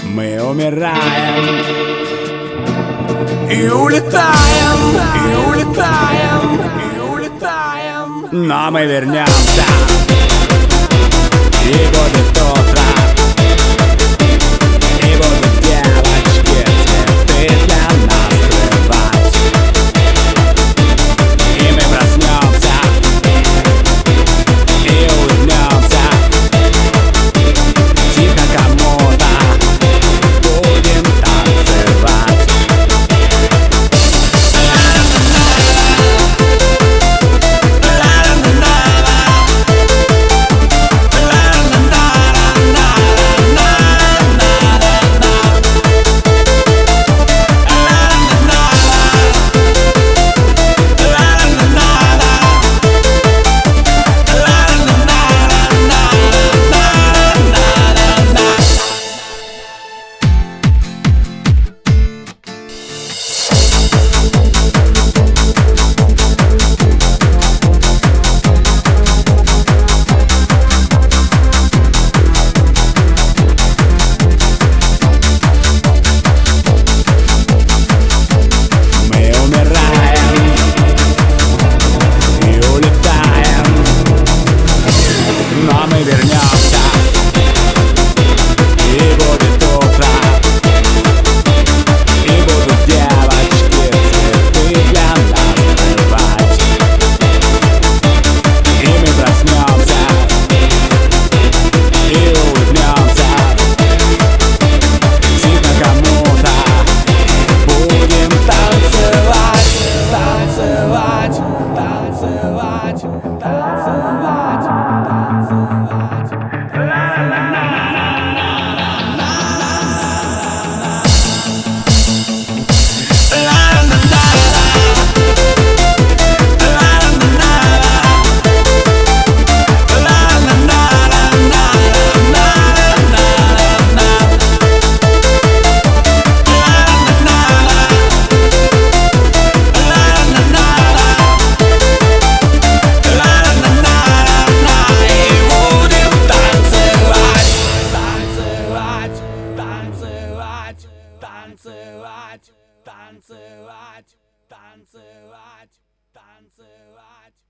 Мы умираем и улетаем, и улетаем, и улетаем. Но мы вернемся, и будет утро, и будут девочки цветы для нас срывать. И мы проснемся и улыбнемся тихо кому-то, будем танцевать. Мы вернемся, и будет утро, и будут девочки цветы для нас срывать. И мы проснемся и улыбнемся тихо кому-то, будем танцевать, танцевать, танцевать, танцевать, танцевать. Танцевать, танцевать, танцевать, танцевать.